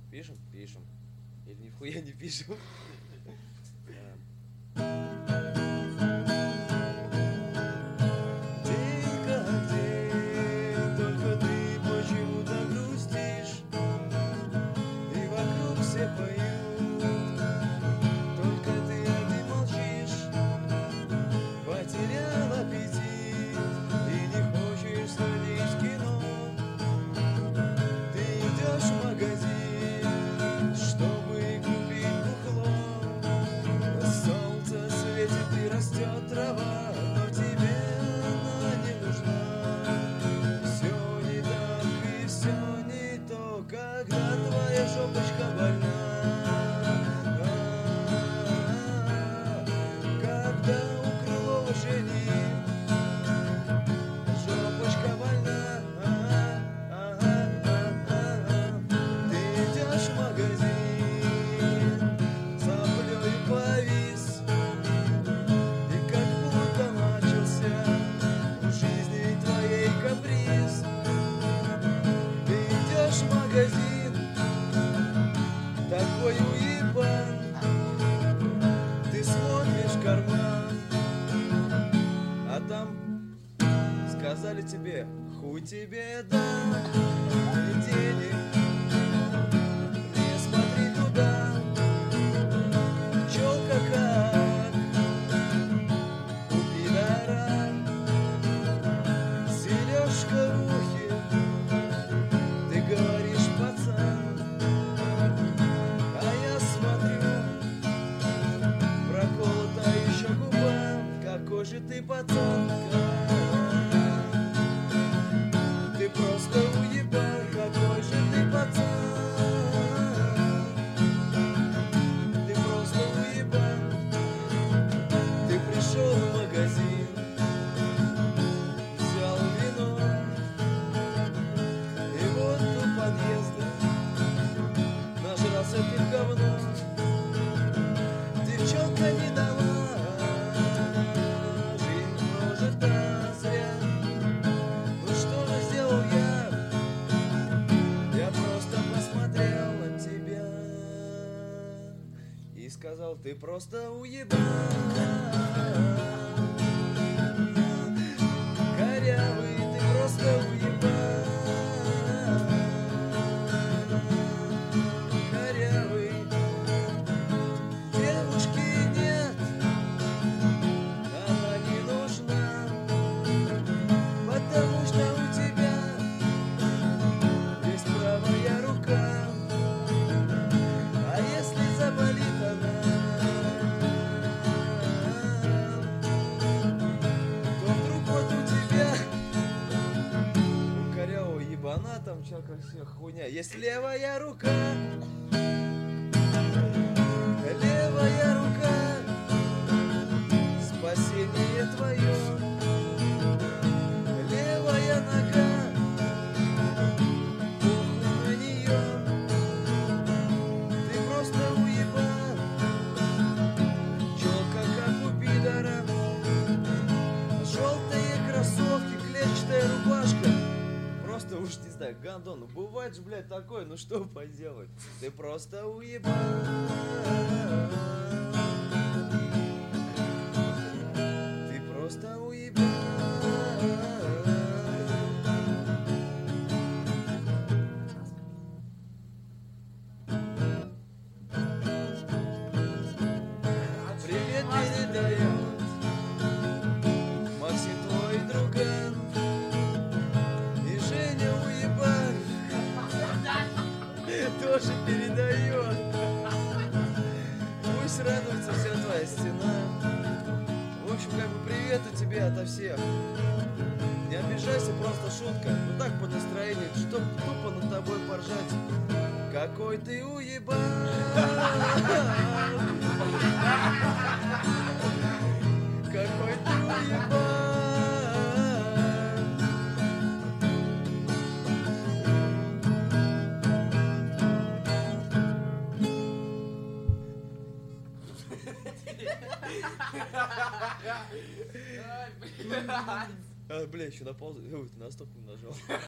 Пишем? Пишем. Или нихуя не пишем? День как день, только ты почему-то грустишь, и вокруг все поют, только ты один молчишь. Потерял аппетит и не хочешь сходить в кино. Ты идешь в магазин, чтобы купить бухло. Солнце светит и растет трава, но тебе она не нужна. Все не так и все не то, когда твоя жопочка больна. Когда у Крылова жених жопочка больна. Ты идешь в магазин, соплёй повис, и как будто начался в жизни твоей каприз. Ты идешь в магазин, такой уебан, ты смотришь в карман, а там сказали тебе: хуй тебе дам, и денег не смотри туда. Чёлка как у пидора, сережка в ухе, ты говоришь: пацан. А я смотрю, проколота еще губа. Какой же ты пацан, ты просто уебан. Какой же ты пацан, ты просто уебан. Ты пришел в магазин, взял вино, и вот у подъезда нажрался ты в говно. Девчонка не дала, жизнь прожита зря. Ну что же сделал я? Я просто посмотрел на тебя и сказал: ты просто уебан. Корявый, ты просто уебан. Корявый. Девушки нет, она не нужна, потому что у тебя есть правая рука. А если заболит она, то вдруг вот у тебя, у корявого ебана там чё как вся хуйня, есть левая рука. Левая рука, спасение твое. Левая нога, похуй на нее. Ты просто уебан, чёлка как у пидора. Желтые кроссовки, клетчатая рубашка. Просто уж не знаю, гандон. Ну бывает же, блядь, такое, ну что поделать. Ты просто уебан. Ты просто уебан. Привет передает Максим, твой друган, и Женя уебан тоже передает. Пусть радуется вся твоя стена. В общем, как бы привет от тебя ото всех. Не обижайся, просто шутка. Ну так по настроению, чтоб тупо над тобой поржать. Какой ты уебан. Какой ты уебан. Бля, еще на паузу. Ой, ты на стоп не нажал.